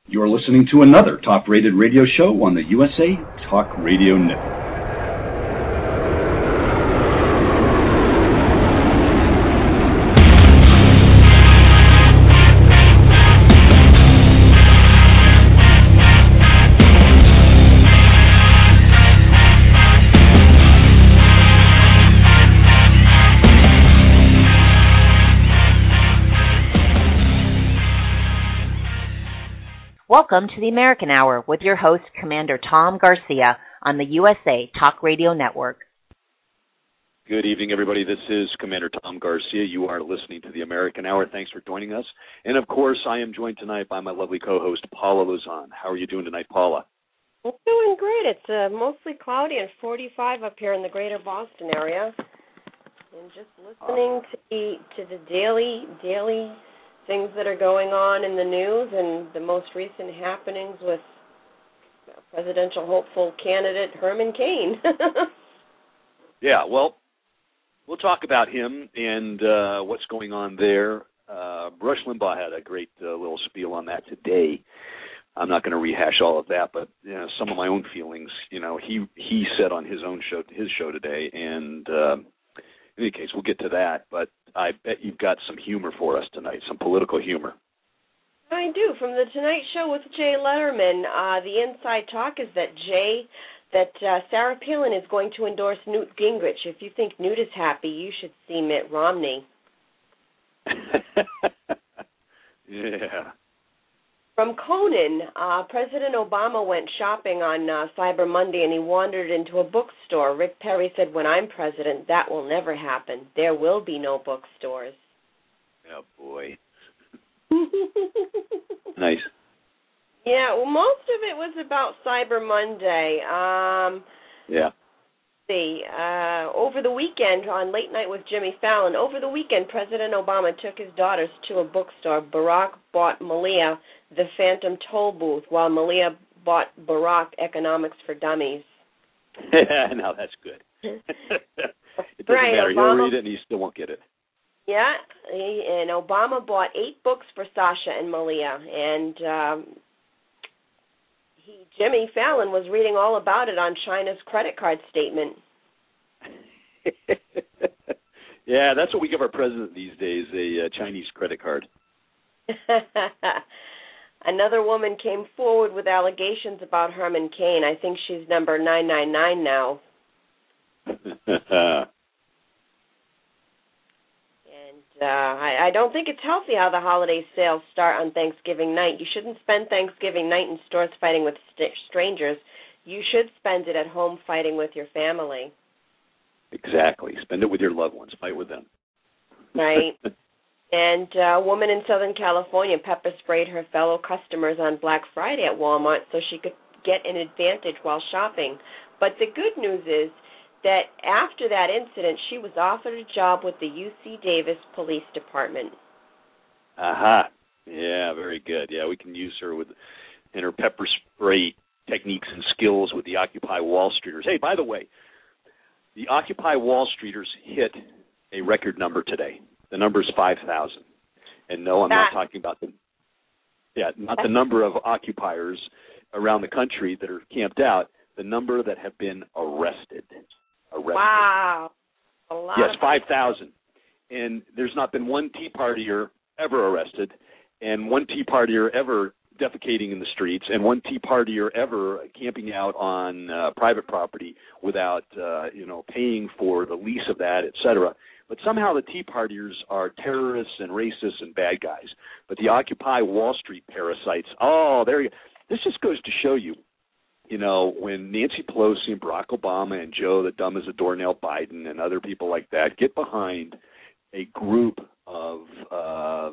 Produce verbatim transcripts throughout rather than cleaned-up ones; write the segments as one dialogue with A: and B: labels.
A: You're listening to another top-rated radio show on the U S A Talk Radio Network.
B: Welcome to the American Hour with your host, Commander Tom Garcia, on the U S A Talk Radio Network.
C: Good evening, everybody. This is Commander Tom Garcia. You are listening to the American Hour. Thanks for joining us. And, of course, I am joined tonight by my lovely co-host, Paula Luzon. How are you doing tonight, Paula?
D: I'm doing great. It's uh, mostly cloudy and forty-five up here in the greater Boston area. And just listening to the, to the daily, daily things that are going on in the news and the most recent happenings with presidential hopeful candidate Herman Cain.
C: Yeah, well, we'll talk about him and uh, what's going on there. Uh, Rush Limbaugh had a great uh, little spiel on that today. I'm not going to rehash all of that, but you know, some of my own feelings. You know, he he said on his own show, his show today, and uh, in any case, we'll get to that. But I bet you've got some humor for us tonight, some political humor.
D: I do. From the Tonight Show with Jay Letterman, uh, the inside talk is that Jay, that uh, Sarah Palin is going to endorse Newt Gingrich. If you think Newt is happy, you should see Mitt Romney.
C: Yeah.
D: From Conan, uh, President Obama went shopping on uh, Cyber Monday and he wandered into a bookstore. Rick Perry said, "When I'm president, that will never happen. There will be no bookstores."
C: Oh, boy. Nice.
D: Yeah, well, most of it was about Cyber Monday. Um,
C: yeah.
D: See, uh, over the weekend on Late Night with Jimmy Fallon, over the weekend, President Obama took his daughters to a bookstore. Barack bought Malia The Phantom Toll Booth, while Malia bought Barack Economics for Dummies.
C: Now that's good. It doesn't
D: right,
C: matter.
D: Obama,
C: He'll read it and he still won't get it.
D: Yeah, he, and Obama bought eight books for Sasha and Malia, and um, he, Jimmy Fallon was reading all about it on China's credit card statement.
C: Yeah, that's what we give our president these days, a uh, Chinese credit card.
D: Another woman came forward with allegations about Herman Cain. I think she's number nine nine nine now. And uh, I, I don't think it's healthy how the holiday sales start on Thanksgiving night. You shouldn't spend Thanksgiving night in stores fighting with st- strangers. You should spend it at home fighting with your family.
C: Exactly. Spend it with your loved ones. Fight with them.
D: Right. And a woman in Southern California pepper sprayed her fellow customers on Black Friday at Walmart so she could get an advantage while shopping. But the good news is that after that incident, she was offered a job with the U C Davis Police Department.
C: Aha. Yeah, very good. Yeah, we can use her with in her pepper spray techniques and skills with the Occupy Wall Streeters. Hey, by the way, the Occupy Wall Streeters hit a record number today. The number is five thousand. And no, I'm
D: that,
C: not talking about the, yeah, not the number of occupiers around the country that are camped out, the number that have been arrested. Arrested.
D: Wow. A lot
C: yes,
D: of
C: five thousand. And there's not been one Tea Partier ever arrested, and one Tea Partier ever defecating in the streets, and one Tea Partier ever camping out on uh, private property without, uh, you know, paying for the lease of that, et cetera. But somehow the Tea Partiers are terrorists and racists and bad guys. But the Occupy Wall Street parasites, oh, there you go. This just goes to show you, you know, when Nancy Pelosi and Barack Obama and Joe, the dumb as a doornail Biden, and other people like that get behind a group of, uh,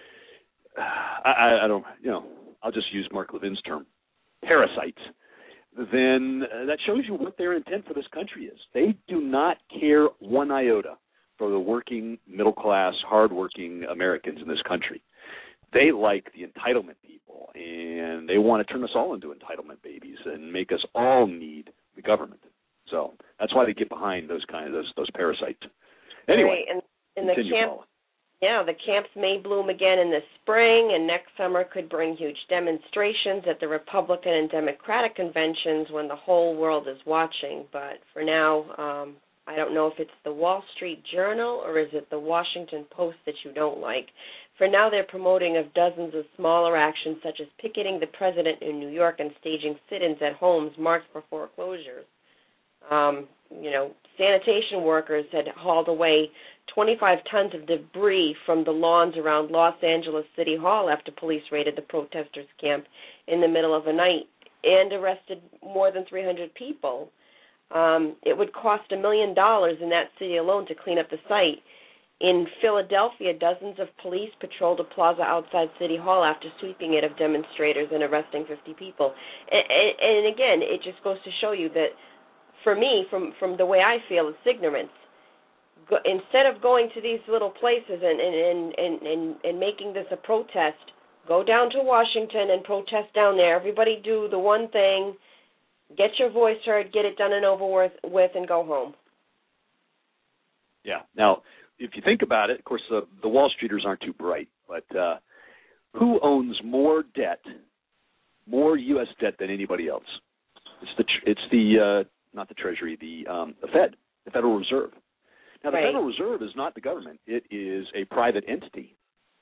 C: I, I don't, you know, I'll just use Mark Levin's term, parasites, then that shows you what their intent for this country is. They do not care one iota for the working, middle-class, hardworking Americans in this country. They like the entitlement people, and they want to turn us all into entitlement babies and make us all need the government. So that's why they get behind those kind of those those parasites. Anyway,
D: right. and, and the camp, Yeah, the camps may bloom again in the spring, and next summer could bring huge demonstrations at the Republican and Democratic conventions when the whole world is watching. But for now, um, I don't know if it's the Wall Street Journal or is it the Washington Post that you don't like. For now, they're promoting of dozens of smaller actions, such as picketing the president in New York and staging sit-ins at homes marked for foreclosures. Um, you know, sanitation workers had hauled away twenty-five tons of debris from the lawns around Los Angeles City Hall after police raided the protesters' camp in the middle of the night and arrested more than three hundred people. Um, it would cost a million dollars in that city alone to clean up the site. In Philadelphia, dozens of police patrolled a plaza outside City Hall after sweeping it of demonstrators and arresting fifty people. And, and, and again, it just goes to show you that, for me, from, from the way I feel, it's ignorance. Go, instead of going to these little places and, and, and, and, and making this a protest, go down to Washington and protest down there. Everybody do the one thing, get your voice heard, get it done and over with, with and go home.
C: Yeah. Now, if you think about it, of course, the, the Wall Streeters aren't too bright, but uh, who owns more debt, more U S debt than anybody else? It's the, it's the uh, not the Treasury, the um, the Fed, the Federal Reserve. Now, the
D: right.
C: Federal Reserve is not the government. It is a private entity.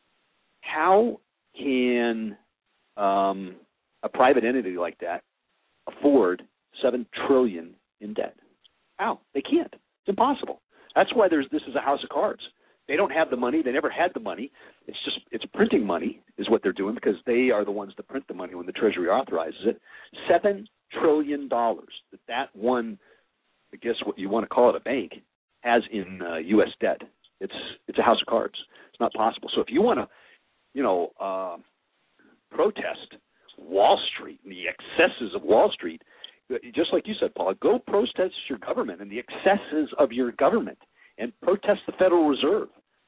C: How can um, a private entity like that afford seven trillion dollars in debt? How? They can't. It's impossible. That's why there's this is a house of cards. They don't have the money. They never had the money. It's just it's printing money is what they're doing because they are the ones that print the money when the Treasury authorizes it. Seven trillion dollars that that one, I guess what you want to call it, a bank, has in uh, U S debt. It's it's a house of cards. It's not possible. So if you want to, you know, uh, protest Wall Street and the excesses of Wall Street, just like you said, Paul, go protest your government and the excesses of your government and protest the Federal Reserve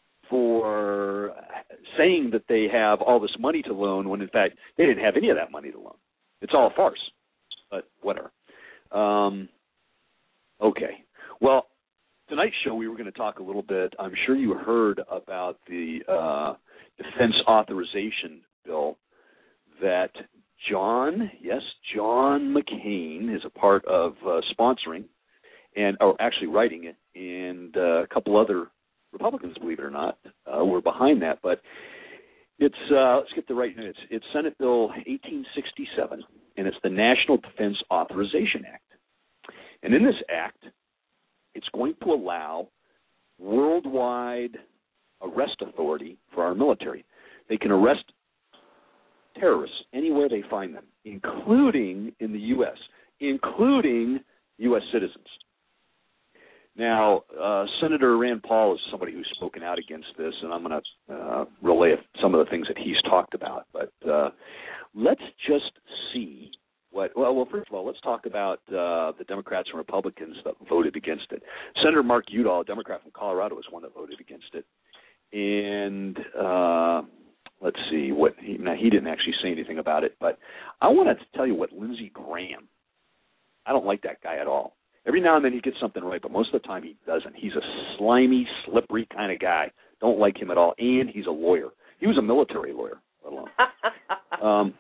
C: for saying that they have all this money to loan when, in fact, they didn't have any of that money to loan. It's all a farce, but whatever. Um, okay. Well, tonight's show we were going to talk a little bit. I'm sure you heard about the uh, defense authorization bill that John, yes, John McCain is a part of uh, sponsoring and or actually writing it, and uh, a couple other Republicans, believe it or not, uh, were behind that. But it's uh, let's get the right minutes. It's Senate Bill eighteen sixty-seven, and it's the National Defense Authorization Act. And in this act, it's going to allow worldwide arrest authority for our military. They can arrest terrorists anywhere they find them, including in the U S, including U S citizens. Now, uh, Senator Rand Paul is somebody who's spoken out against this, and I'm going to uh, relay some of the things that he's talked about. But uh, let's just see what – well, well, first of all, let's talk about uh, the Democrats and Republicans that voted against it. Senator Mark Udall, a Democrat from Colorado, is one that voted against it. And uh, – let's see what he, now he didn't actually say anything about it, but I wanted to tell you what Lindsey Graham. I don't like that guy at all. Every now and then he gets something right, but most of the time he doesn't. He's a slimy, slippery kind of guy. Don't like him at all, and he's a lawyer. He was a military lawyer, let alone. um,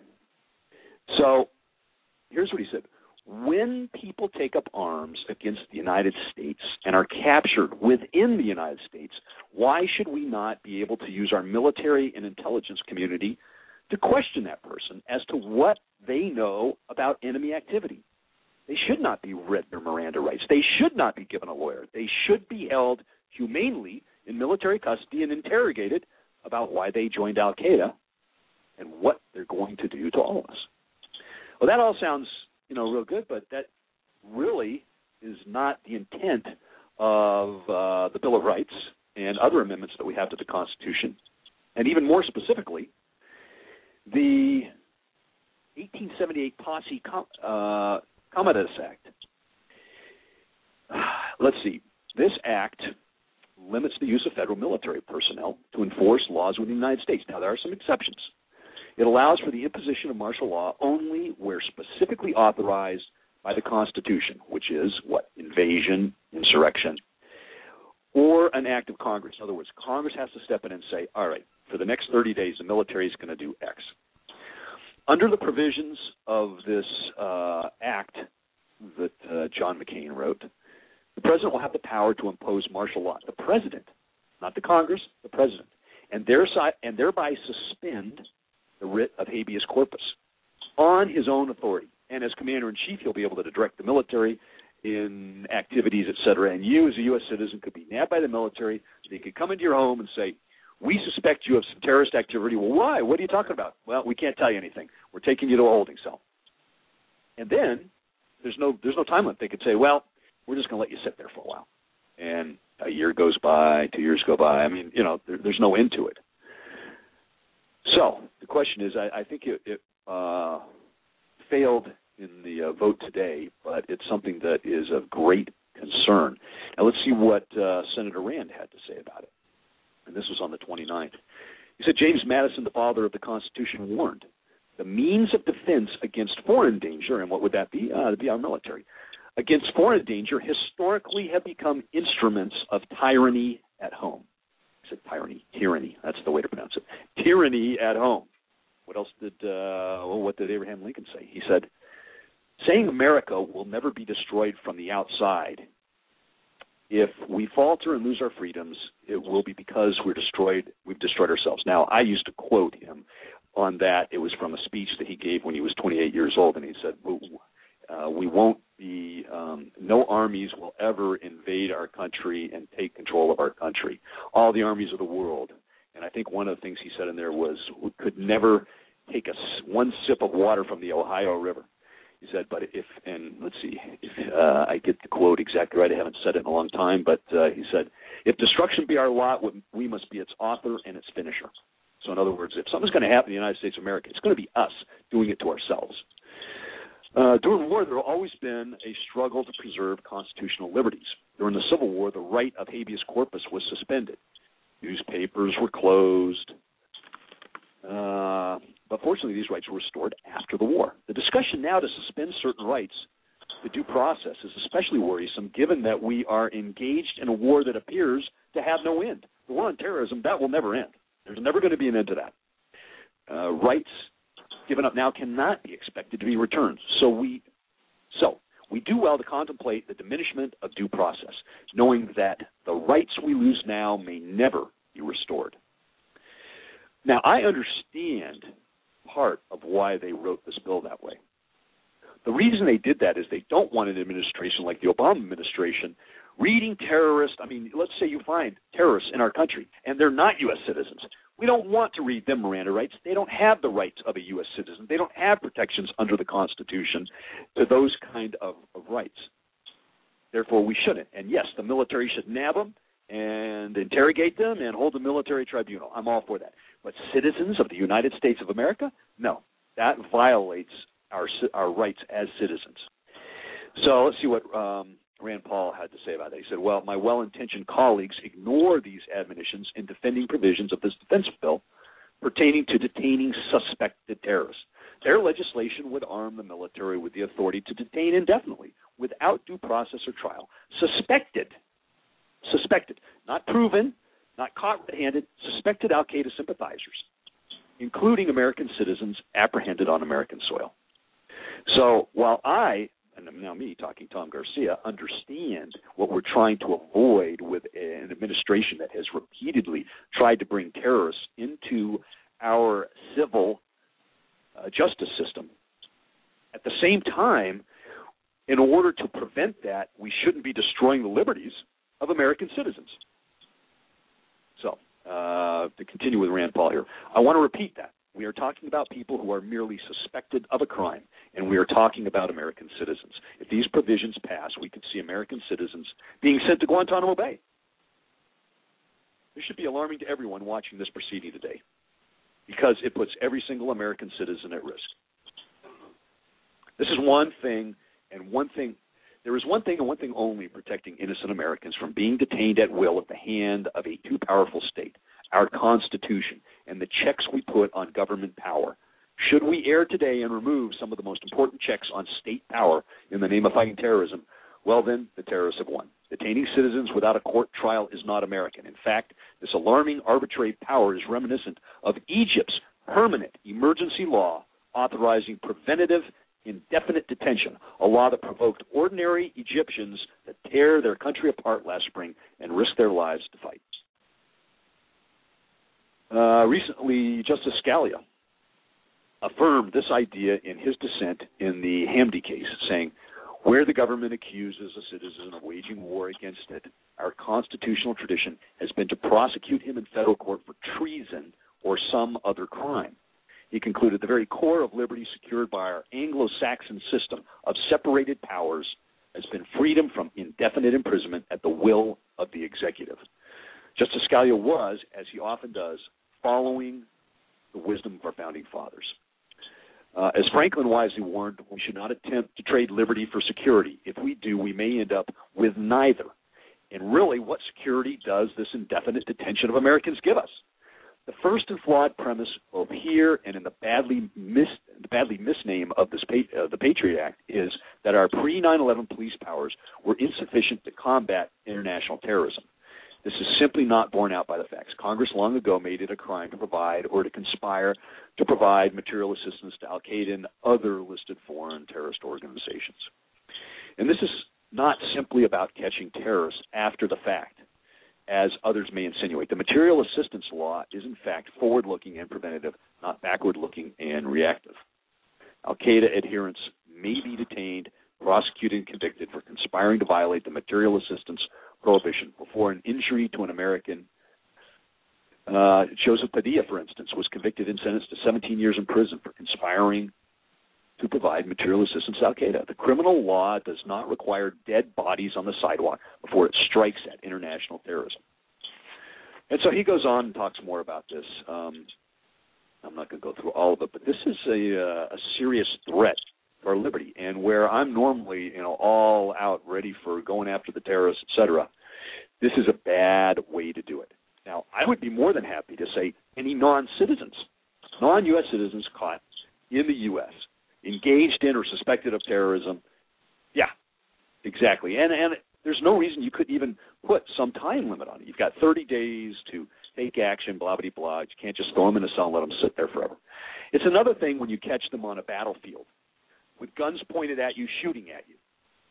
C: so here's what he said. When people take up arms against the United States and are captured within the United States, why should we not be able to use our military and intelligence community to question that person as to what they know about enemy activity? They should not be read their Miranda rights. They should not be given a lawyer. They should be held humanely in military custody and interrogated about why they joined Al-Qaeda and what they're going to do to all of us. Well, that all sounds, you know, real good, but that really is not the intent of uh, the Bill of Rights and other amendments that we have to the Constitution, and even more specifically, the eighteen seventy-eight Posse Com- uh, Commodus Act. Let's see. This act limits the use of federal military personnel to enforce laws within the United States. Now, there are some exceptions. It allows for the imposition of martial law only where specifically authorized by the Constitution, which is, what, invasion, insurrection, or an act of Congress. In other words, Congress has to step in and say, all right, for the next thirty days, the military is going to do X. Under the provisions of this uh, act that uh, John McCain wrote, the president will have the power to impose martial law. The president, not the Congress, the president, and, thereby, and thereby suspend the writ of habeas corpus on his own authority. And as commander-in-chief, he'll be able to direct the military in activities, et cetera. And you, as a U S citizen, could be nabbed by the military. They could come into your home and say, we suspect you of some terrorist activity. Well, why? What are you talking about? Well, we can't tell you anything. We're taking you to a holding cell. And then there's no there's no time limit. They could say, well, we're just going to let you sit there for a while. And a year goes by, two years go by. I mean, you know, there, there's no end to it. So the question is, I, I think it, it uh, failed in the uh, vote today, but it's something that is of great concern. Now let's see what uh, Senator Rand had to say about it. And this was on the twenty-ninth. He said, James Madison, the father of the Constitution, warned, the means of defense against foreign danger, and what would that be? Uh, it'd be our military. Against foreign danger historically have become instruments of tyranny at home. I said tyranny, tyranny. That's the way to pronounce it. Tyranny at home. What else did, uh, well, what did Abraham Lincoln say? He said, saying America will never be destroyed from the outside. If we falter and lose our freedoms, it will be because we're destroyed. We've destroyed ourselves. Now, I used to quote him on that. It was from a speech that he gave when he was twenty-eight years old, and he said, uh, we won't be, um, no armies will ever invade our country and take control of our country. All the armies of the world. And I think one of the things he said in there was, we could never take a, one sip of water from the Ohio River. He said, but if, and let's see, if uh, I get the quote exactly right, I haven't said it in a long time, but uh, he said, if destruction be our lot, we must be its author and its finisher. So in other words, if something's going to happen in the United States of America, it's going to be us doing it to ourselves. Uh, during war, there has always been a struggle to preserve constitutional liberties. During the Civil War, the right of habeas corpus was suspended. Newspapers were closed. Uh, but fortunately, these rights were restored after the war. The discussion now to suspend certain rights, the due process, is especially worrisome given that we are engaged in a war that appears to have no end. The war on terrorism, that will never end. There's never going to be an end to that. Uh, rights given up now cannot be expected to be returned. So we, so we do well to contemplate the diminishment of due process, knowing that the rights we lose now may never be restored. Now, I understand part of why they wrote this bill that way. The reason they did that is they don't want an administration like the Obama administration reading terrorists. I mean, let's say you find terrorists in our country, and they're not U S citizens. We don't want to read them Miranda rights. They don't have the rights of a U S citizen. They don't have protections under the Constitution to those kind of, of rights. Therefore, we shouldn't. And yes, the military should nab them and interrogate them and hold a military tribunal. I'm all for that. But citizens of the United States of America, no, that violates our our rights as citizens. So let's see what um, Rand Paul had to say about that. He said, well, my well-intentioned colleagues ignore these admonitions in defending provisions of this defense bill pertaining to detaining suspected terrorists. Their legislation would arm the military with the authority to detain indefinitely without due process or trial. Suspected, suspected, not proven, not caught red-handed, suspected al-Qaeda sympathizers, including American citizens apprehended on American soil. So while I, and now me talking Tom Garcia, understand what we're trying to avoid with an administration that has repeatedly tried to bring terrorists into our civil uh, justice system, at the same time, in order to prevent that, we shouldn't be destroying the liberties of American citizens. So, uh, to continue with Rand Paul here, I want to repeat that. We are talking about people who are merely suspected of a crime, and we are talking about American citizens. If these provisions pass, we could see American citizens being sent to Guantanamo Bay. This should be alarming to everyone watching this proceeding today because it puts every single American citizen at risk. This is one thing, and one thing, there is one thing and one thing only protecting innocent Americans from being detained at will at the hand of a too powerful state, our Constitution, and the checks we put on government power. Should we err today and remove some of the most important checks on state power in the name of fighting terrorism, well then, the terrorists have won. Detaining citizens without a court trial is not American. In fact, this alarming arbitrary power is reminiscent of Egypt's permanent emergency law authorizing preventative indefinite detention, a law that provoked ordinary Egyptians to tear their country apart last spring and risk their lives to fight. Uh, recently, Justice Scalia affirmed this idea in his dissent in the Hamdi case, saying, where the government accuses a citizen of waging war against it, our constitutional tradition has been to prosecute him in federal court for treason or some other crime. He concluded the very core of liberty secured by our Anglo-Saxon system of separated powers has been freedom from indefinite imprisonment at the will of the executive. Justice Scalia was, as he often does, following the wisdom of our founding fathers. Uh, as Franklin wisely warned, we should not attempt to trade liberty for security. If we do, we may end up with neither. And really, what security does this indefinite detention of Americans give us? The first and flawed premise, both here and in the badly mis the badly misname of this uh, the Patriot Act, is that our pre nine eleven police powers were insufficient to combat international terrorism. This is simply not borne out by the facts. Congress long ago made it a crime to provide or to conspire to provide material assistance to Al-Qaeda and other listed foreign terrorist organizations. And this is not simply about catching terrorists after the fact, as others may insinuate. The material assistance law is, in fact, forward-looking and preventative, not backward-looking and reactive. Al-Qaeda adherents may be detained, prosecuted, and convicted for conspiring to violate the material assistance prohibition before an injury to an American. Uh, Joseph Padilla, for instance, was convicted and sentenced to seventeen years in prison for conspiring to provide material assistance to Al-Qaeda. The criminal law does not require dead bodies on the sidewalk before it strikes at international terrorism. And so he goes on and talks more about this. Um, I'm not going to go through all of it, but this is a, uh, a serious threat to our liberty. And where I'm normally, you know, all out ready for going after the terrorists, et cetera, this is a bad way to do it. Now, I would be more than happy to say any non-citizens, non-U S citizens caught in the U S, engaged in or suspected of terrorism, yeah, exactly. And and there's no reason you couldn't even put some time limit on it. You've got thirty days to take action, blah, blah, blah. You can't just throw them in a cell and let them sit there forever. It's another thing when you catch them on a battlefield with guns pointed at you, shooting at you,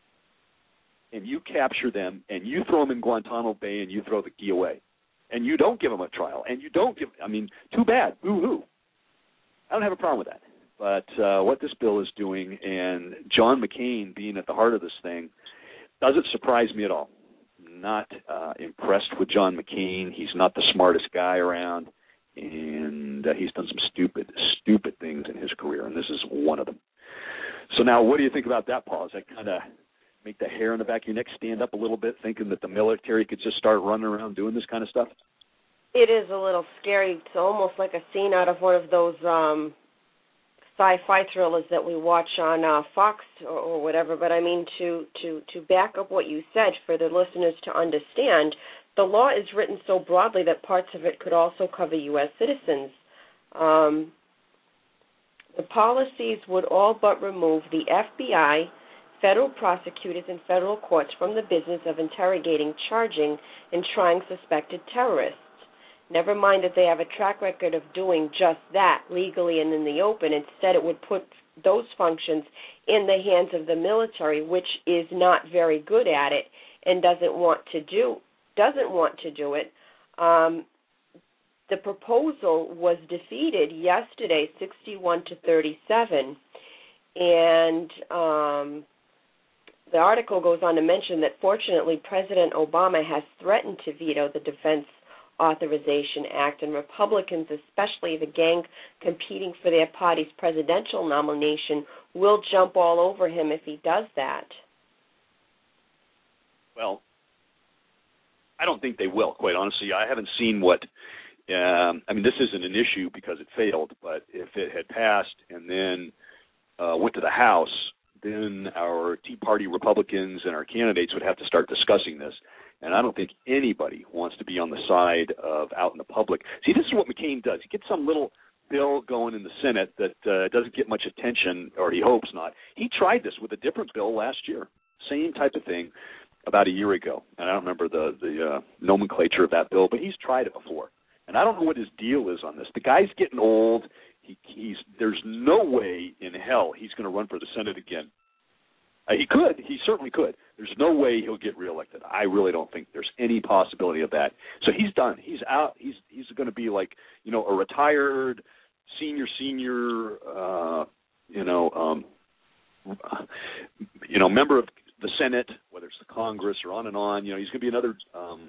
C: and you capture them, and you throw them in Guantanamo Bay, and you throw the key away, and you don't give them a trial, and you don't give, I mean, too bad, boo-hoo. I don't have a problem with that. But uh, what this bill is doing, and John McCain being at the heart of this thing, doesn't surprise me at all. I'm not uh, impressed with John McCain. He's not the smartest guy around, and uh, he's done some stupid, stupid things in his career, and this is one of them. So now what do you think about that, Paul? Does that kind of make the hair on the back of your neck stand up a little bit, thinking that the military could just start running around doing this kind of stuff?
D: It is a little scary. It's almost like a scene out of one of those um, sci-fi thrillers that we watch on uh, Fox or, or whatever. But I mean, to, to, to back up what you said for the listeners to understand, the law is written so broadly that parts of it could also cover U S citizens. Um, the policies would all but remove the F B I, federal prosecutors, and federal courts from the business of interrogating, charging, and trying suspected terrorists. Never mind that they have a track record of doing just that legally and in the open. Instead, it would put those functions in the hands of the military, which is not very good at it and doesn't want to do doesn't want to do it. Um, the proposal was defeated yesterday, sixty-one to thirty-seven, and um, the article goes on to mention that fortunately President Obama has threatened to veto the Defense Authorization Act, and Republicans, especially the gang competing for their party's presidential nomination, will jump all over him if he does that.
C: Well, I don't think they will, quite honestly. I haven't seen what, um, I mean, this isn't an issue because it failed, but if it had passed and then uh, went to the House, then our Tea Party Republicans and our candidates would have to start discussing this. And I don't think anybody wants to be on the side of out in the public. See, this is what McCain does. He gets some little bill going in the Senate that uh, doesn't get much attention, or he hopes not. He tried this with a different bill last year, same type of thing about a year ago. And I don't remember the, the uh, nomenclature of that bill, but he's tried it before. And I don't know what his deal is on this. The guy's getting old. He, he's There's no way in hell he's going to run for the Senate again. Uh, he could. He certainly could. There's no way he'll get reelected. I really don't think there's any possibility of that. So he's done. He's out. He's he's going to be like, you know, a retired senior senior, uh, you know, um, you know, member of the Senate, whether it's the Congress or on and on. You know, he's going to be another. Um,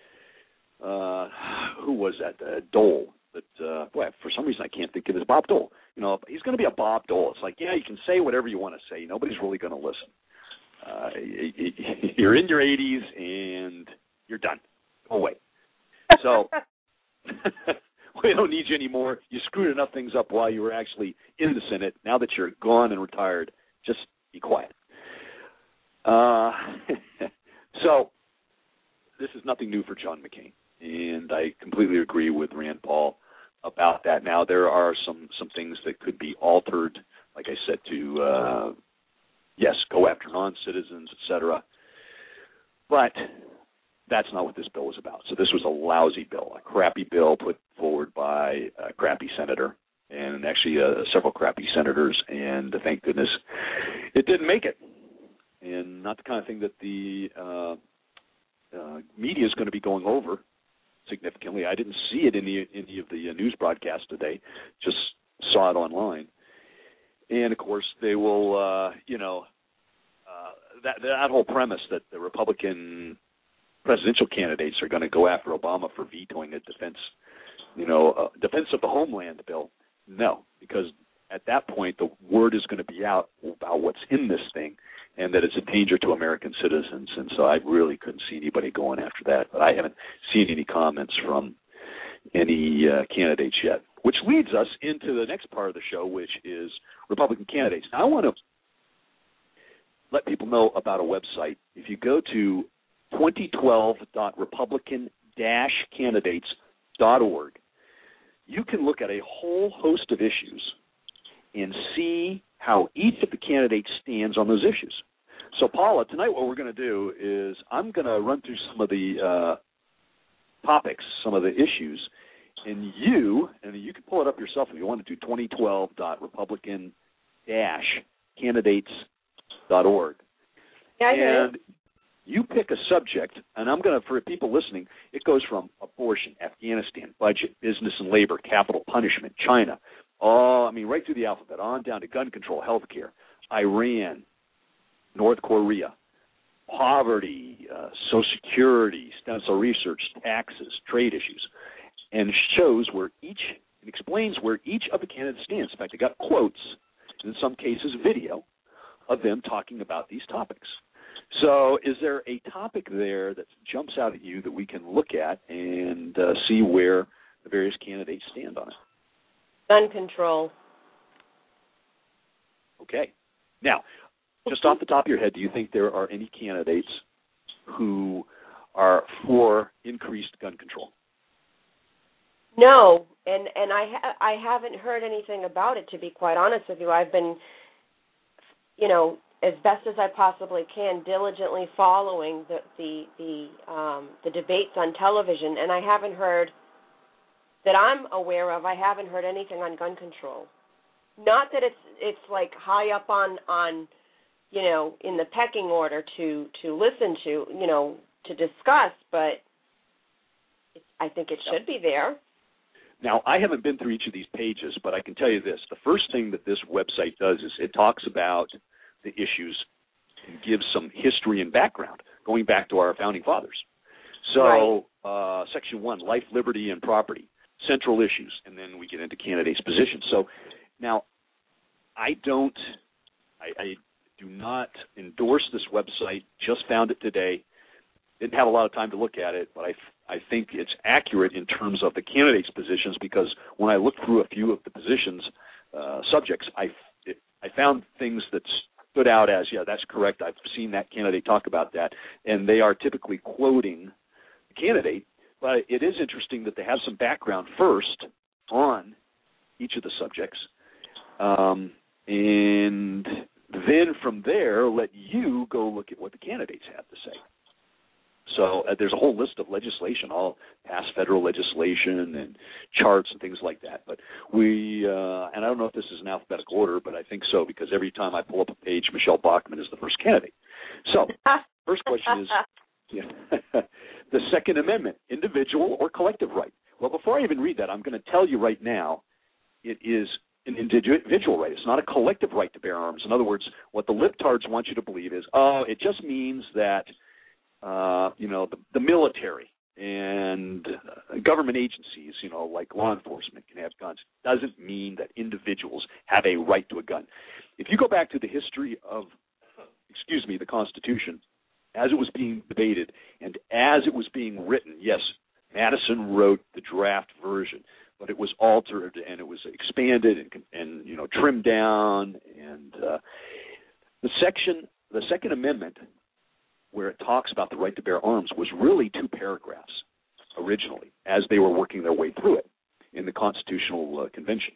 C: uh, who was that? Uh, Dole. But uh, boy, for some reason I can't think of his Bob Dole. You know, he's going to be a Bob Dole. It's like, yeah, you can say whatever you want to say. Nobody's really going to listen. Uh, you're in your eighties and you're done. Go away. So we don't need you anymore. You screwed enough things up while you were actually in the Senate. Now that you're gone and retired, just be quiet. Uh, so this is nothing new for John McCain, and I completely agree with Rand Paul about that. Now, there are some, some things that could be altered, like I said, to, uh, yes, go after non-citizens, et cetera. But that's not what this bill was about. So this was a lousy bill, a crappy bill put forward by a crappy senator, and actually uh, several crappy senators, and thank goodness it didn't make it. And not the kind of thing that the uh, uh, media is going to be going over significantly. I didn't see it in the, any of the uh, news broadcasts today, just saw it online. And, of course, they will, uh, you know, uh, that, that whole premise that the Republican presidential candidates are going to go after Obama for vetoing a defense, you know, uh, defense of the homeland bill. No, because at that point the word is going to be out about what's in this thing and that it's a danger to American citizens. And so I really couldn't see anybody going after that. But I haven't seen any comments from any uh, candidates yet, which leads us into the next part of the show, which is Republican candidates. Now, I want to let people know about a website. If you go to twenty twelve dot republican dash candidates dot org, you can look at a whole host of issues and see how each of the candidates stands on those issues. So, Paula, tonight what we're going to do is I'm going to run through some of the uh, topics, some of the issues, and you, and you can pull it up yourself if you want to do twenty twelve dot republican dash candidates dot org.
D: Yeah, I hear
C: and you pick a subject, and I'm going to, for people listening, it goes from abortion, Afghanistan, budget, business and labor, capital punishment, China, oh, I mean, right through the alphabet, on down to gun control, healthcare, Iran, North Korea, poverty, uh, Social Security, stem cell research, taxes, trade issues, and shows where each, it explains where each of the candidates stands. In fact, I got quotes, in some cases video, of them talking about these topics. So is there a topic there that jumps out at you that we can look at and uh, see where the various candidates stand on it?
D: Gun control.
C: Okay. Now, just off the top of your head, do you think there are any candidates who are for increased gun control?
D: No, and and I ha- I haven't heard anything about it, to be quite honest with you. I've been, you know, as best as I possibly can, diligently following the the the, um, the debates on television, and I haven't heard that I'm aware of. I haven't heard anything on gun control. Not that it's it's like high up on on you know in the pecking order to to listen to you know to discuss, but it's, I think it should be there.
C: Now, I haven't been through each of these pages, but I can tell you this: the first thing that this website does is it talks about the issues and gives some history and background going back to our founding fathers. So right. uh, section one, life, liberty, and property, central issues, and then we get into candidates' positions. So now I don't, I, I do not endorse this website, just found it today, didn't have a lot of time to look at it, but I, I think it's accurate in terms of the candidates' positions because when I looked through a few of the positions, uh, subjects, I, it, I found things that stood out as, yeah, that's correct. I've seen that candidate talk about that. And they are typically quoting the candidate. But it is interesting that they have some background first on each of the subjects. Um, and then from there, let you go look at what the candidates have to say. So uh, there's a whole list of legislation, all past federal legislation and charts and things like that. But we, uh, and I don't know if this is in alphabetical order, but I think so, because every time I pull up a page, Michelle Bachmann is the first candidate. So first question is, yeah, the Second Amendment, individual or collective right? Well, before I even read that, I'm going to tell you right now, it is an individual right. It's not a collective right to bear arms. In other words, what the libtards want you to believe is, oh, it just means that Uh, you know, the, the military and uh, government agencies, you know, like law enforcement can have guns. Doesn't mean that individuals have a right to a gun. If you go back to the history of, excuse me, the Constitution, as it was being debated and as it was being written, yes, Madison wrote the draft version, but it was altered and it was expanded and, and you know, trimmed down. And uh, the section, the Second Amendment, where it talks about the right to bear arms, was really two paragraphs originally as they were working their way through it in the Constitutional uh, Convention.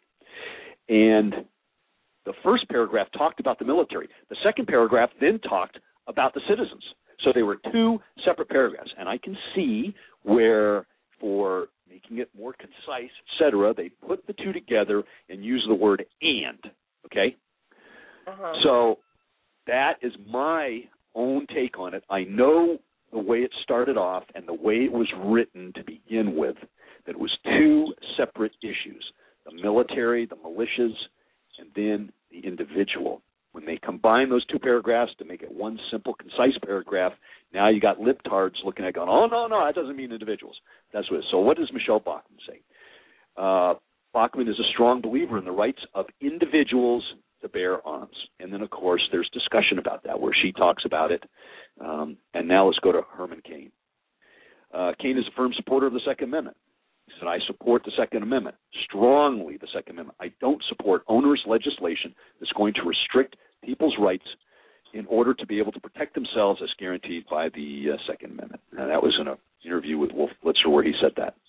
C: And the first paragraph talked about the military. The second paragraph then talked about the citizens. So they were two separate paragraphs. And I can see where, for making it more concise, et cetera, they put the two together and use the word and, okay? Uh-huh. So that is my own take on it. I know the way it started off and the way it was written to begin with, that it was two separate issues, the military, the militias, and then the individual. When they combine those two paragraphs to make it one simple, concise paragraph, now you got libtards looking at it going, oh, no, no, that doesn't mean individuals. That's what it is. So what does Michelle Bachmann say? Uh, Bachmann is a strong believer in the rights of individuals to bear arms. And then, of course, there's discussion about that where she talks about it. Um, and now let's go to Herman Cain. Uh, Cain is a firm supporter of the Second Amendment. He said, I support the Second Amendment, strongly the Second Amendment. I don't support onerous legislation that's going to restrict people's rights in order to be able to protect themselves as guaranteed by the uh, Second Amendment. Now, that was in an interview with Wolf Blitzer where he said that.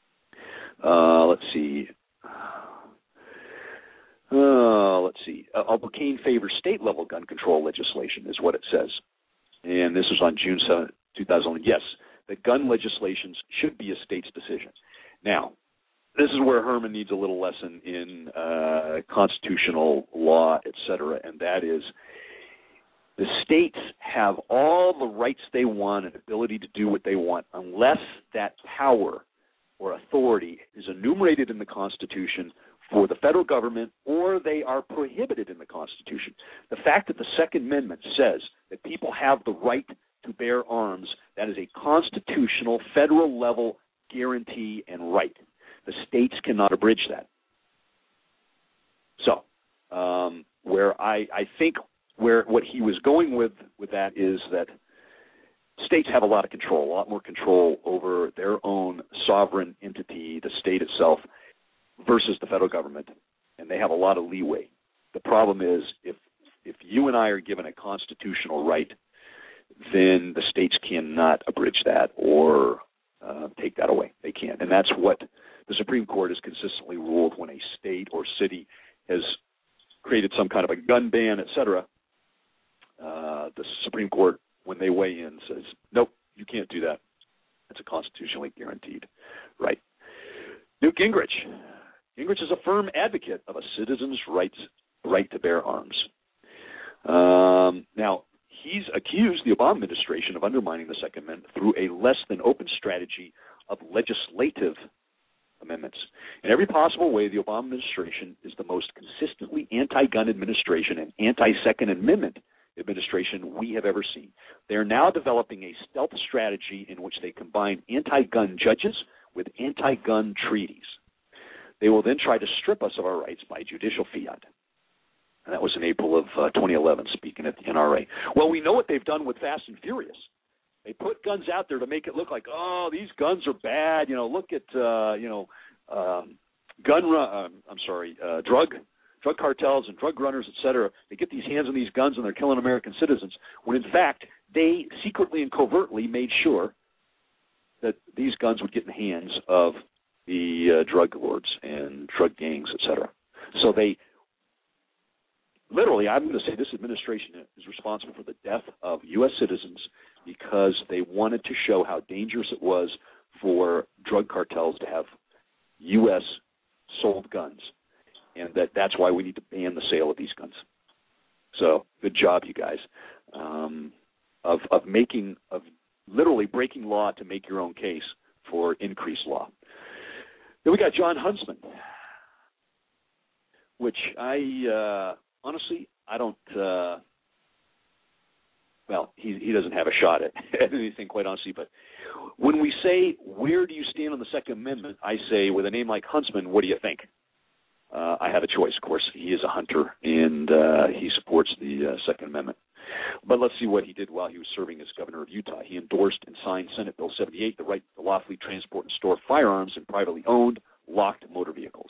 C: Uh, let's see. Uh, let's see. Uh, although Cain favors state-level gun control legislation, is what it says. And this was on June seventh, two thousand. Yes, that gun legislations should be a state's decision. Now, this is where Herman needs a little lesson in uh, constitutional law, et cetera, and that is the states have all the rights they want and ability to do what they want unless that power or authority is enumerated in the Constitution for the federal government, or they are prohibited in the Constitution. The fact that the Second Amendment says that people have the right to bear arms, that is a constitutional, federal-level guarantee and right. The states cannot abridge that. So, um, where I, I think where what he was going with, with that is that states have a lot of control, a lot more control over their own sovereign entity, the state itself, versus the federal government, and they have a lot of leeway. The problem is if if you and I are given a constitutional right, then the states cannot abridge that or uh, take that away. They can't. And that's what the Supreme Court has consistently ruled when a state or city has created some kind of a gun ban, et cetera. Uh, the Supreme Court, when they weigh in, says, nope, you can't do that. It's a constitutionally guaranteed right. Newt Gingrich. Gingrich is a firm advocate of a citizen's rights, right to bear arms. Um, now, he's accused the Obama administration of undermining the Second Amendment through a less than open strategy of legislative amendments. In every possible way, the Obama administration is the most consistently anti-gun administration and anti-Second Amendment administration we have ever seen. They are now developing a stealth strategy in which they combine anti-gun judges with anti-gun treaties. They will then try to strip us of our rights by judicial fiat. And that was in April of uh, twenty eleven, speaking at the N R A. Well, we know what they've done with Fast and Furious. They put guns out there to make it look like, oh, these guns are bad. You know, look at, uh, you know, um, gun run, uh, I'm sorry, uh, drug drug cartels and drug runners, et cetera. They get these hands on these guns and they're killing American citizens, when in fact they secretly and covertly made sure that these guns would get in the hands of the uh, drug lords and drug gangs, et cetera. So they literally, I'm going to say this administration is responsible for the death of U S citizens because they wanted to show how dangerous it was for drug cartels to have U S sold guns, and that that's why we need to ban the sale of these guns. So good job, you guys, um, of of making of literally breaking law to make your own case for increased law. Then we got Jon Huntsman, which I uh, honestly I don't. Uh, well, he he doesn't have a shot at, at anything, quite honestly. But when we say where do you stand on the Second Amendment, I say with a name like Huntsman, what do you think? Uh, I have a choice, of course. He is a hunter, and uh, he supports the uh, Second Amendment. But let's see what he did while he was serving as governor of Utah. He endorsed and signed Senate Bill seventy-eight, the right to lawfully transport and store firearms in privately owned, locked motor vehicles.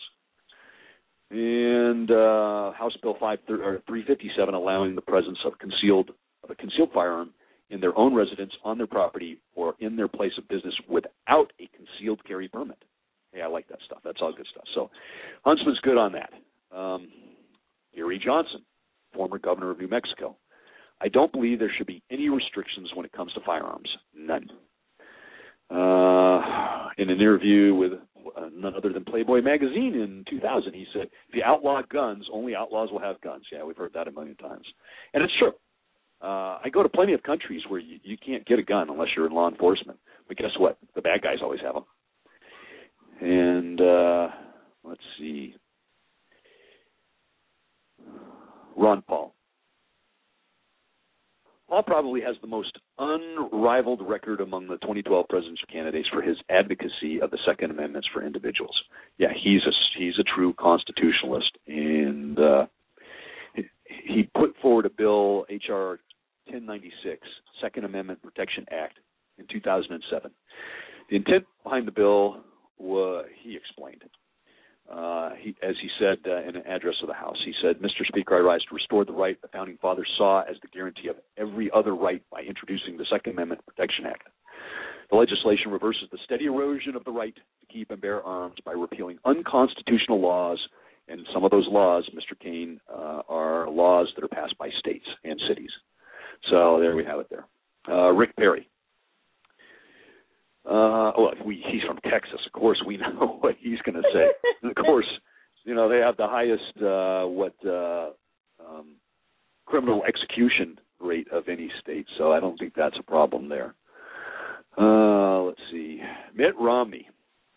C: And uh, House Bill three fifty-seven, allowing the presence of concealed of a concealed firearm in their own residence, on their property, or in their place of business without a concealed carry permit. Hey, I like that stuff. That's all good stuff. So Huntsman's good on that. Um, Gary Johnson, former governor of New Mexico. I don't believe there should be any restrictions when it comes to firearms. None. Uh, in an interview with uh, none other than Playboy magazine in two thousand, he said, if you outlaw guns, only outlaws will have guns. Yeah, we've heard that a million times. And it's true. Uh, I go to plenty of countries where you, you can't get a gun unless you're in law enforcement. But guess what? The bad guys always have them. And uh, let's see. Ron Paul. Paul probably has the most unrivaled record among the twenty twelve presidential candidates for his advocacy of the Second Amendment for individuals. Yeah, he's a, he's a true constitutionalist, and uh, he put forward a bill, H R ten ninety-six, Second Amendment Protection Act, in two thousand seven. The intent behind the bill, was, he explained, uh, he, as he said uh, in an address of the House, he said, Mister Speaker, I rise to restore the right the Founding Fathers saw as the guarantee of every other right by introducing the Second Amendment Protection Act. The legislation reverses the steady erosion of the right to keep and bear arms by repealing unconstitutional laws, and some of those laws, Mister Kane, uh, are laws that are passed by states and cities. So there we have it there. Uh, Rick Perry. Uh, well, we, he's from Texas. Of course, we know what he's going to say. And of course, you know, they have the highest uh, what uh, um, criminal execution rate of any state, so I don't think that's a problem there. Uh, let's see. Mitt Romney.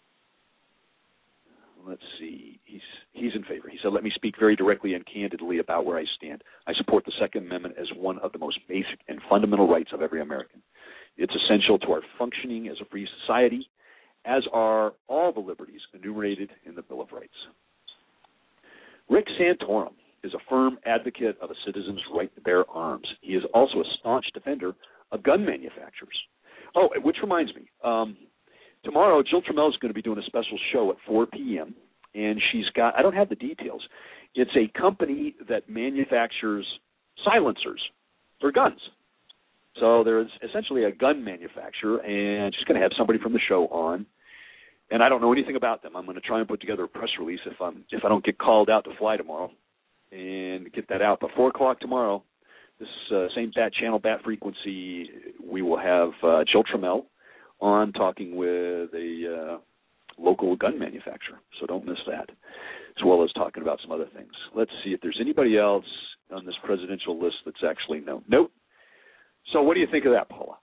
C: Let's see. He's he's in favor. He said, let me speak very directly and candidly about where I stand. I support the Second Amendment as one of the most basic and fundamental rights of every American. It's essential to our functioning as a free society, as are all the liberties enumerated in the Bill of Rights. Rick Santorum is a firm advocate of a citizen's right to bear arms. He is also a staunch defender of gun manufacturers. Oh, which reminds me, um, tomorrow Jill Trammell is going to be doing a special show at four p.m., and she's got, I don't have the details, it's a company that manufactures silencers for guns. So there's essentially a gun manufacturer, and she's going to have somebody from the show on. And I don't know anything about them. I'm going to try and put together a press release if I'm if I don't get called out to fly tomorrow, and get that out. But four o'clock tomorrow, this uh, same bat channel, bat frequency, we will have uh, Jill Trammell on talking with a uh, local gun manufacturer. So don't miss that, as well as talking about some other things. Let's see if there's anybody else on this presidential list that's actually known. Nope. So what do you think of that, Paula?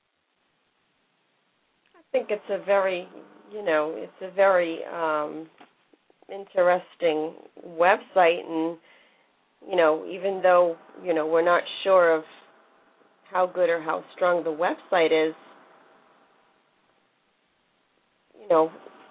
D: I think it's a very, you know, it's a very um, interesting website, and, you know, even though, you know, we're not sure of how good or how strong the website is, you know,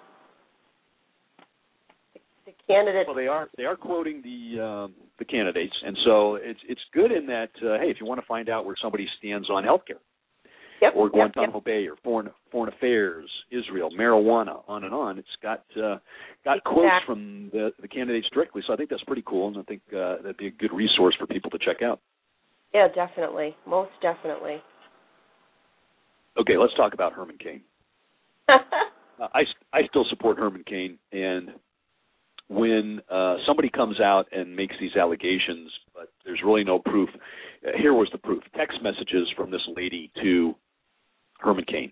D: the, the candidates.
C: Well, they are they are quoting the um, the candidates, and so it's it's good in that uh, hey, if you want to find out where somebody stands on healthcare,
D: yep,
C: or Guantanamo
D: yep, yep.
C: Bay, or foreign foreign affairs, Israel, marijuana, on and on, it's got uh, got
D: exactly.
C: quotes from the, the candidates directly. So I think that's pretty cool, and I think uh, that'd be a good resource for people to check out.
D: Yeah, definitely, most definitely.
C: Okay, let's talk about Herman Cain. uh, I I still support Herman Cain, and when uh, somebody comes out and makes these allegations, but there's really no proof. Uh, here was the proof. Text messages from this lady to Herman Cain.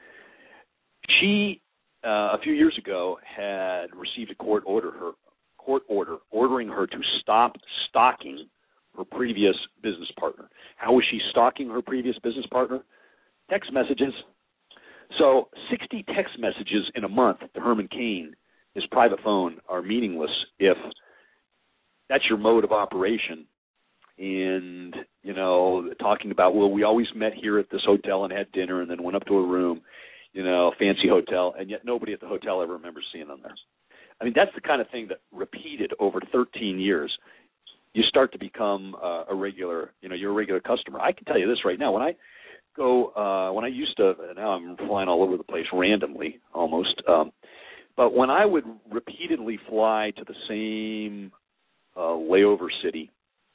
C: She, uh, a few years ago, had received a court order, her court order ordering her to stop stalking her previous business partner. How was she stalking her previous business partner? Text messages. So sixty text messages in a month to Herman Cain, his private phone, are meaningless if that's your mode of operation. And, you know, talking about, well, we always met here at this hotel and had dinner and then went up to a room, you know, fancy hotel, and yet nobody at the hotel ever remembers seeing them there. I mean, that's the kind of thing that repeated over thirteen years. You start to become uh, a regular, you know, you're a regular customer. I can tell you this right now. When I go, uh, when I used to, now I'm flying all over the place randomly almost, um, but when I would repeatedly fly to the same uh, layover city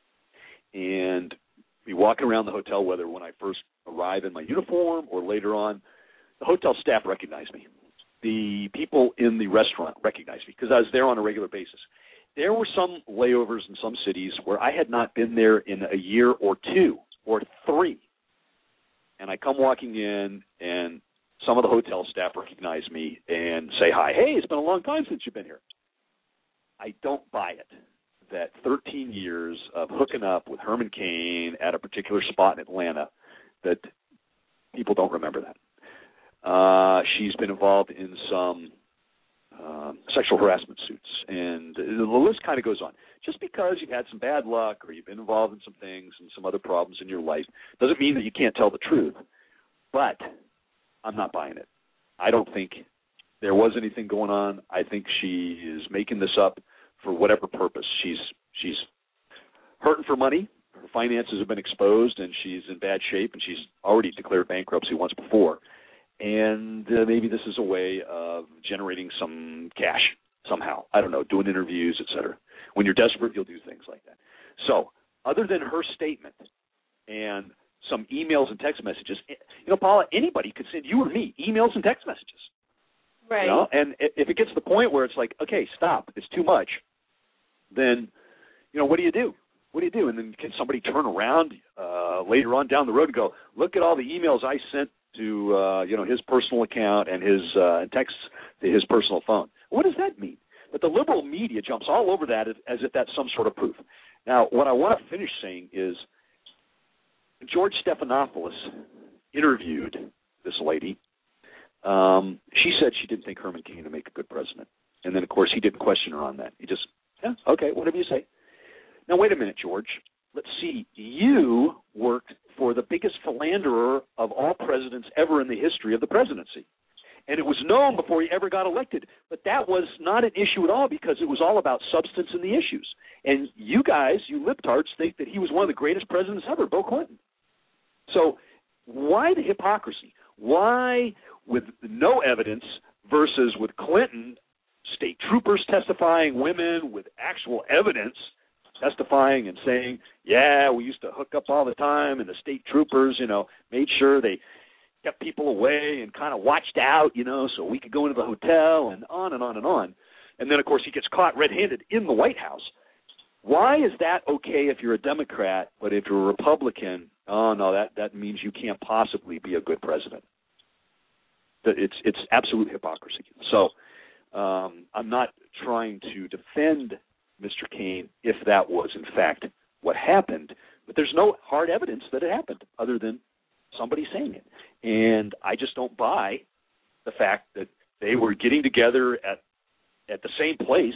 C: and be walking around the hotel, whether when I first arrive in my uniform or later on, the hotel staff recognized me. The people in the restaurant recognized me because I was there on a regular basis. There were some layovers in some cities where I had not been there in a year or two or three. And I come walking in, and some of the hotel staff recognize me and say hi. Hey, it's been a long time since you've been here. I don't buy it that thirteen years of hooking up with Herman Cain at a particular spot in Atlanta, that people don't remember that. Uh, she's been involved in some uh, sexual harassment suits, and the list kind of goes on. Just because you've had some bad luck or you've been involved in some things and some other problems in your life doesn't mean that you can't tell the truth. But I'm not buying it. I don't think there was anything going on. I think she is making this up for whatever purpose. She's she's hurting for money. Her finances have been exposed, and she's in bad shape, and she's already declared bankruptcy once before. And uh, maybe this is a way of generating some cash somehow. I don't know, doing interviews, et cetera. When you're desperate, you'll do things like that. So other than her statement and some emails and text messages, you know, Paula, anybody could send you or me emails and text messages.
D: Right.
C: You know? And if it gets to the point where it's like, okay, stop, it's too much, then, you know, what do you do? What do you do? And then can somebody turn around uh, later on down the road and go, look at all the emails I sent to, uh, you know, his personal account and his uh, texts to his personal phone. What does that mean? But the liberal media jumps all over that as, as if that's some sort of proof. Now, what I want to finish saying is George Stephanopoulos interviewed this lady. Um, she said she didn't think Herman Cain would make a good president. And then, of course, he didn't question her on that. He just, yeah, okay, whatever you say. Now, wait a minute, George. Let's see. You worked for the biggest philanderer of all presidents ever in the history of the presidency. And it was known before he ever got elected. But that was not an issue at all because it was all about substance and the issues. And you guys, you libtards, think that he was one of the greatest presidents ever, Bill Clinton. So why the hypocrisy? Why with no evidence versus with Clinton, state troopers testifying, women with actual evidence testifying and saying, yeah, we used to hook up all the time, and the state troopers, you know, made sure they kept people away and kind of watched out, you know, so we could go into the hotel and on and on and on. And then, of course, he gets caught red-handed in the White House. Why is that okay if you're a Democrat, but if you're a Republican, oh, no, that, that means you can't possibly be a good president? It's, it's absolute hypocrisy. So um, I'm not trying to defend Mister Cain if that was, in fact, what happened, but there's no hard evidence that it happened other than somebody saying it. And I just don't buy the fact that they were getting together at at the same place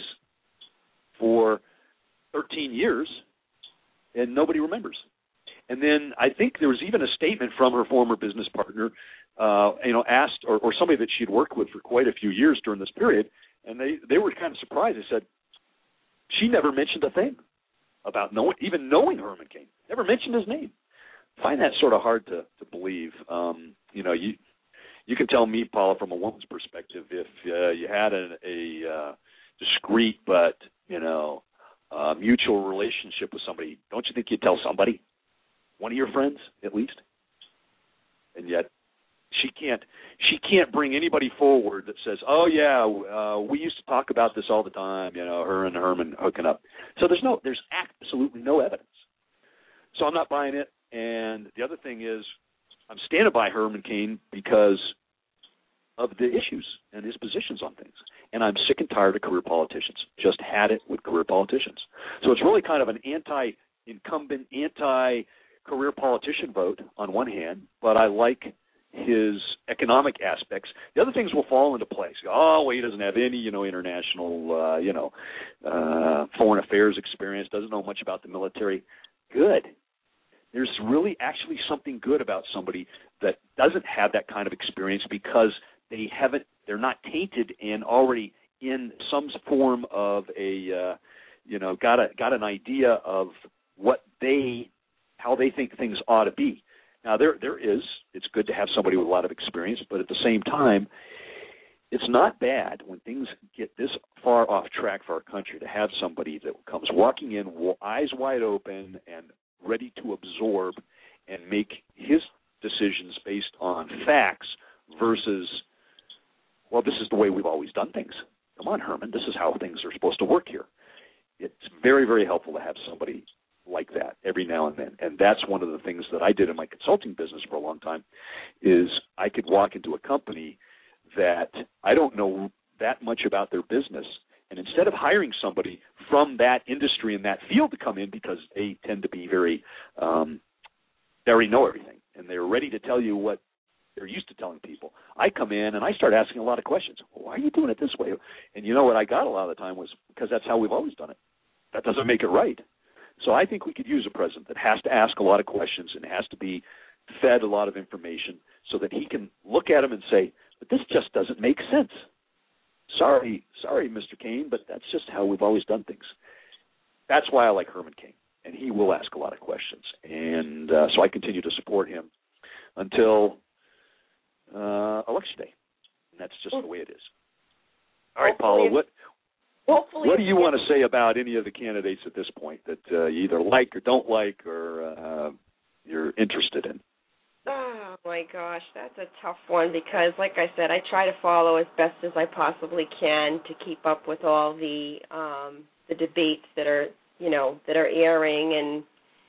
C: for thirteen years and nobody remembers. And then I think there was even a statement from her former business partner, uh, you know, asked, or, or somebody that she'd worked with for quite a few years during this period, and they, they were kind of surprised. They said, she never mentioned a thing about knowing, even knowing Herman Cain, never mentioned his name. I find that sort of hard to, to believe. Um, you know, you you can tell me, Paula, from a woman's perspective, if uh, you had a, a uh, discreet but, you know, uh, mutual relationship with somebody, don't you think you'd tell somebody, one of your friends at least? And yet she can't she can't bring anybody forward that says, oh yeah, uh, we used to talk about this all the time, you know, her and Herman hooking up. So there's no there's absolutely no evidence. So I'm not buying it. And the other thing is, I'm standing by Herman Cain because of the issues and his positions on things. And I'm sick and tired of career politicians. Just had it with career politicians. So it's really kind of an anti-incumbent, anti-career politician vote on one hand, but I like his economic aspects. The other things will fall into place. Oh, well, he doesn't have any, you know, international, uh, you know, uh, foreign affairs experience, doesn't know much about the military. Good. There's really actually something good about somebody that doesn't have that kind of experience because they haven't, they're not tainted and already in some form of a, uh, you know, got a got an idea of what they, how they think things ought to be. Now there there is, it's good to have somebody with a lot of experience, but at the same time, it's not bad when things get this far off track for our country to have somebody that comes walking in, eyes wide open and ready to absorb and make his decisions based on facts versus, well, this is the way we've always done things. Come on, Herman, this is how things are supposed to work here. It's very, very helpful to have somebody like that every now and then. And that's one of the things that I did in my consulting business for a long time is I could walk into a company that I don't know that much about their business, and instead of hiring somebody from that industry and that field to come in because they tend to be very, um, they already know everything, and they're ready to tell you what they're used to telling people. I come in and I start asking a lot of questions. Why are you doing it this way? And you know what I got a lot of the time was because that's how we've always done it. That doesn't make it right. So I think we could use a president that has to ask a lot of questions and has to be fed a lot of information so that he can look at them and say, but this just doesn't make sense. Sorry, sorry, Mister Cain, but that's just how we've always done things. That's why I like Herman Cain, and he will ask a lot of questions. And uh, so I continue to support him until uh, Election Day. And that's just the way it is. All right, Paula, what, what do you want to say about any of the candidates at this point that uh, you either like or don't like or uh, you're interested in?
D: Oh, my gosh, that's a tough one because, like I said, I try to follow as best as I possibly can to keep up with all the um, the debates that are, you know, that are airing. And,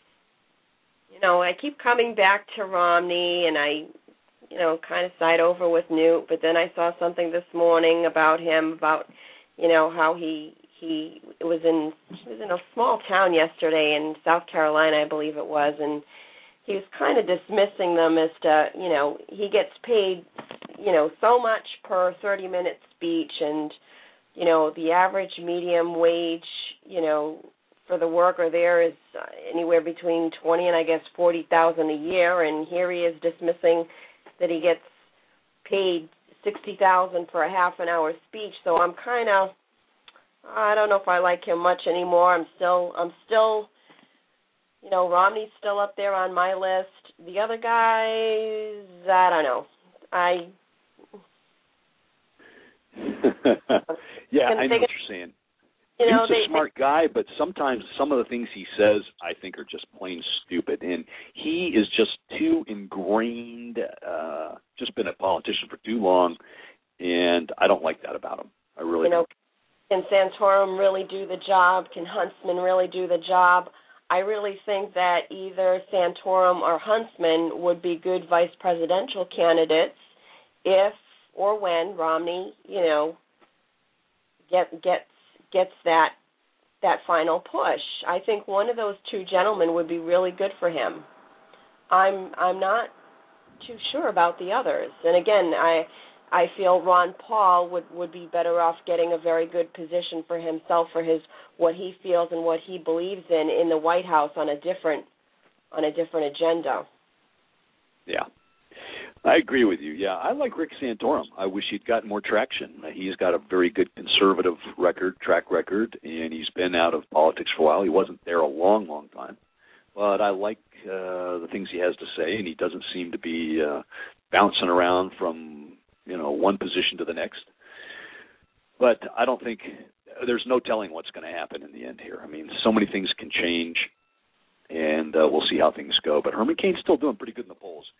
D: you know, I keep coming back to Romney, and I, you know, kind of side over with Newt. But then I saw something this morning about him, about, you know, how he he was in he was in a small town yesterday in South Carolina, I believe it was, and he was kind of dismissing them as to, you know, he gets paid, you know, so much per thirty-minute speech, and, you know, the average medium wage, you know, for the worker there is anywhere between twenty and I guess forty thousand a year, and here he is dismissing that he gets paid sixty thousand for a half an hour speech. So I'm kind of, I don't know if I like him much anymore. I'm still, I'm still. You know, Romney's still up there on my list. The other guys, I don't know. I
C: yeah, I know what you're saying. You know, He's a they, smart they, guy, but sometimes some of the things he says I think are just plain stupid. And he is just too ingrained, uh, just been a politician for too long, and I don't like that about him. I really
D: you know, don't. Can Santorum really do the job? Can Huntsman really do the job? I really think that either Santorum or Huntsman would be good vice presidential candidates if or when Romney, you know, get, gets gets that that final push. I think one of those two gentlemen would be really good for him. I'm I'm not too sure about the others. And again, I I feel Ron Paul would, would be better off getting a very good position for himself for his what he feels and what he believes in in the White House on a different on a different agenda.
C: Yeah, I agree with you. Yeah, I like Rick Santorum. I wish he'd gotten more traction. He's got a very good conservative record, track record, and he's been out of politics for a while. He wasn't there a long, long time. But I like uh, the things he has to say, and he doesn't seem to be uh, bouncing around from you know, one position to the next. But I don't think, there's no telling what's going to happen in the end here. I mean, so many things can change, and uh, we'll see how things go. But Herman Cain's still doing pretty good in the polls.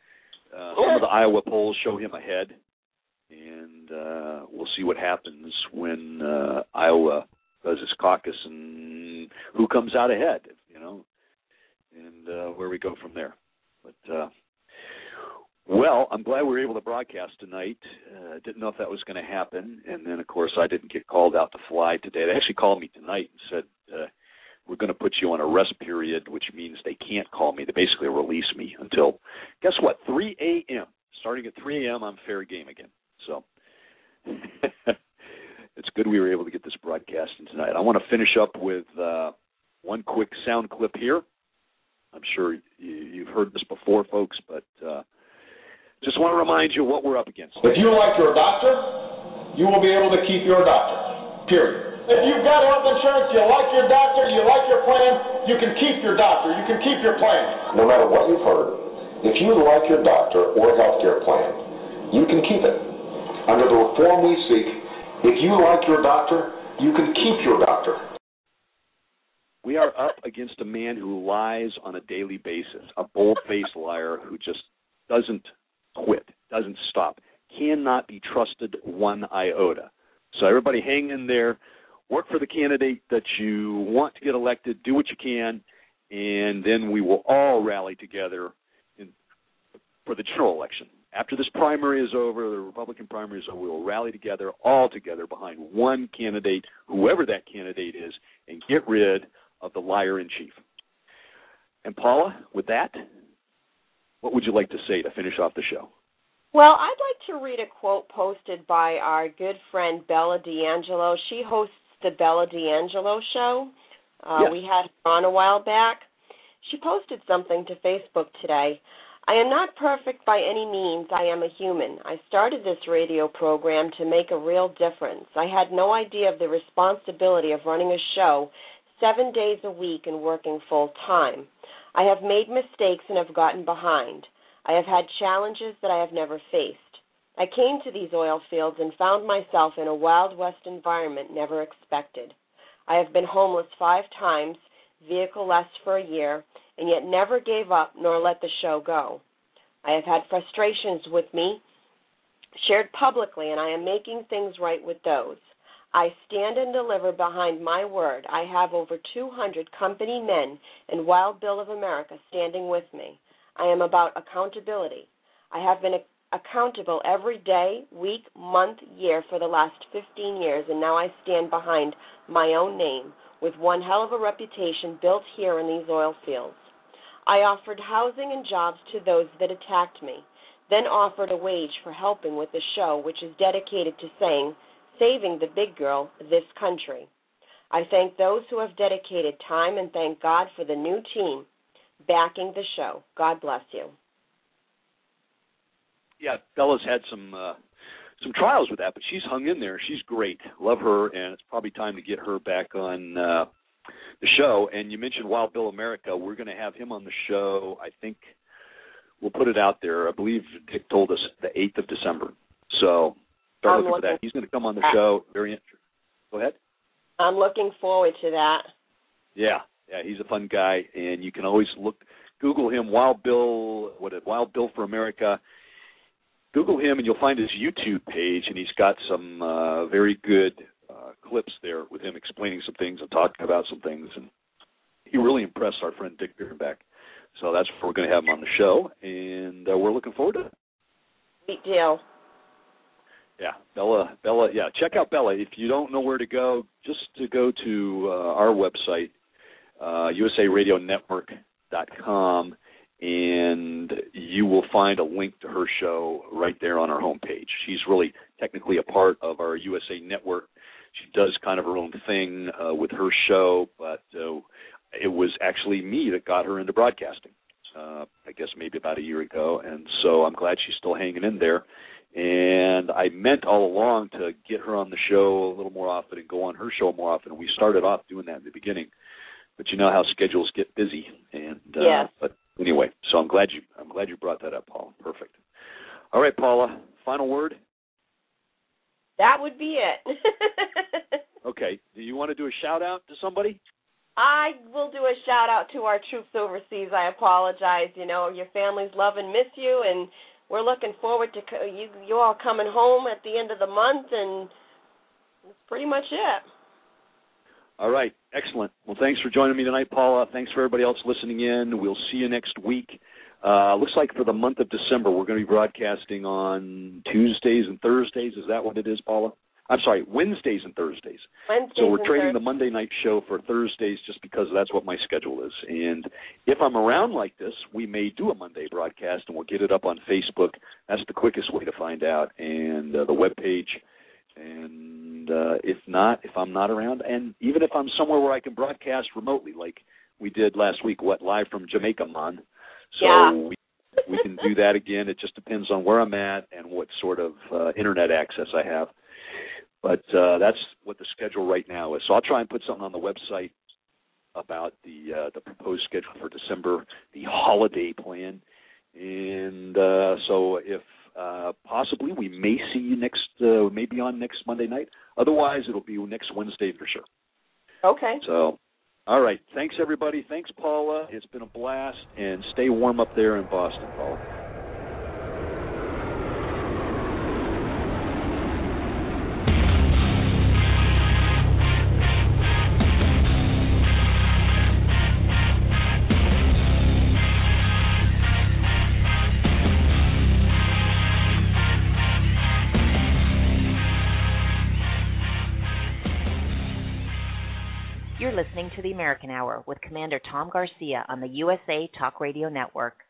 C: uh, some of the Iowa polls show him ahead, and uh, we'll see what happens when uh, Iowa does its caucus and who comes out ahead, you know, and uh, where we go from there. But, uh, well, I'm glad we were able to broadcast tonight. Uh, didn't know if that was going to happen, and then, of course, I didn't get called out to fly today. They actually called me tonight and said, uh, we're going to put you on a rest period, which means they can't call me. They basically release me until, guess what, three a.m. Starting at three a.m., I'm fair game again. So it's good we were able to get this broadcast in tonight. I want to finish up with uh, one quick sound clip here. I'm sure you, you've heard this before, folks, but uh, just want to remind you what we're up against.
E: If you like your doctor, you will be able to keep your doctor, period. If you've got health insurance, you like your doctor, you like your plan, you can keep your doctor, you can keep your plan. No matter what you've heard, if you like your doctor or health care plan, you can keep it. Under the reform we seek, if you like your doctor, you can keep your doctor.
C: We are up against a man who lies on a daily basis, a bold-faced liar who just doesn't quit, doesn't stop, cannot be trusted one iota. So everybody hang in there. Work for the candidate that you want to get elected, do what you can, and then we will all rally together in, for the general election. After this primary is over, the Republican primary is over, we will rally together, all together, behind one candidate, whoever that candidate is, and get rid of the liar-in-chief. And Paula, with that, what would you like to say to finish off the show?
D: Well, I'd like to read a quote posted by our good friend Bella D'Angelo. She hosts the Bella D'Angelo Show. Uh,
C: yes.
D: We had her on a while back. She posted something to Facebook today. I am not perfect by any means. I am a human. I started this radio program to make a real difference. I had no idea of the responsibility of running a show seven days a week and working full time. I have made mistakes and have gotten behind. I have had challenges that I have never faced. I came to these oil fields and found myself in a Wild West environment never expected. I have been homeless five times, vehicle-less for a year, and yet never gave up nor let the show go. I have had frustrations with me shared publicly, and I am making things right with those. I stand and deliver behind my word. I have over two hundred company men and Wild Bill of America standing with me. I am about accountability. I have been accountable every day, week, month, year for the last fifteen years, and now I stand behind my own name with one hell of a reputation built here in these oil fields. I offered housing and jobs to those that attacked me, then offered a wage for helping with the show, which is dedicated to saying, saving the big girl, this country. I thank those who have dedicated time and thank God for the new team backing the show. God bless you.
C: Yeah, Bella's had some uh, some trials with that, but she's hung in there. She's great. Love her, and it's probably time to get her back on uh, the show. And you mentioned Wild Bill America. We're going to have him on the show, I think we'll put it out there. I believe Dick told us the eighth of December. So start
D: I'm
C: looking for that. He's going to come on the show. Very interesting. Go ahead.
D: I'm looking forward to that.
C: Yeah, yeah, he's a fun guy, and you can always look, Google him, Wild Bill, what is Wild Bill for America. Google him, and you'll find his YouTube page, and he's got some uh, very good uh, clips there with him explaining some things and talking about some things. And he really impressed our friend Dick Bierenbach. So that's why we're going to have him on the show, and uh, we're looking forward to it.
D: Great deal.
C: Yeah, Bella, Bella, yeah, check out Bella. If you don't know where to go, just to go to uh, our website, uh, U S A Radio Network dot com, and you will find a link to her show right there on our homepage. She's really technically a part of our U S A Network. She does kind of her own thing uh, with her show, but uh, it was actually me that got her into broadcasting, uh, I guess maybe about a year ago, and so I'm glad she's still hanging in there. And I meant all along to get her on the show a little more often and go on her show more often. We started off doing that in the beginning, but you know how schedules get busy. And uh,
D: yes.
C: But anyway, so I'm glad you I'm glad you brought that up, Paula. Perfect. All right, Paula. Final word.
D: That would be it.
C: Okay. Do you want to do a shout out to somebody?
D: I will do a shout out to our troops overseas. I apologize. You know, your families love and miss you, and we're looking forward to co- you you all coming home at the end of the month, and that's pretty much it.
C: All right, excellent. Well, thanks for joining me tonight, Paula. Thanks for everybody else listening in. We'll see you next week. Uh, looks like for the month of December, we're going to be broadcasting on Tuesdays and Thursdays. Is that what it is, Paula? I'm sorry, Wednesdays and Thursdays.
D: Wednesdays
C: so we're
D: and
C: trading
D: Thursdays.
C: the Monday night show for Thursdays just because that's what my schedule is. And if I'm around like this, we may do a Monday broadcast, and we'll get it up on Facebook. That's the quickest way to find out, and uh, the webpage. And uh, if not, if I'm not around, and even if I'm somewhere where I can broadcast remotely, like we did last week, what, live from Jamaica, man. So
D: yeah.
C: we, we can do that again. It just depends on where I'm at and what sort of uh, Internet access I have. But uh, that's what the schedule right now is. So I'll try and put something on the website about the uh, the proposed schedule for December, the holiday plan. And uh, so if uh, possibly we may see you next, uh, maybe on next Monday night. Otherwise, it'll be next Wednesday for sure.
D: Okay.
C: So, all right. Thanks, everybody. Thanks, Paula. It's been a blast. And stay warm up there in Boston, Paula.
B: You're listening to the American Hour with Commander Tom Garcia on the U S A Talk Radio Network.